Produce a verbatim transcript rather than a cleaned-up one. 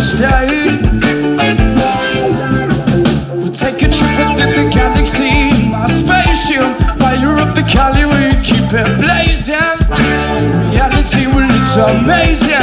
stay. We'll take a trip into the galaxy. My spaceship, fire up the Cali, we keep it blazing. Reality, well, it's amazing.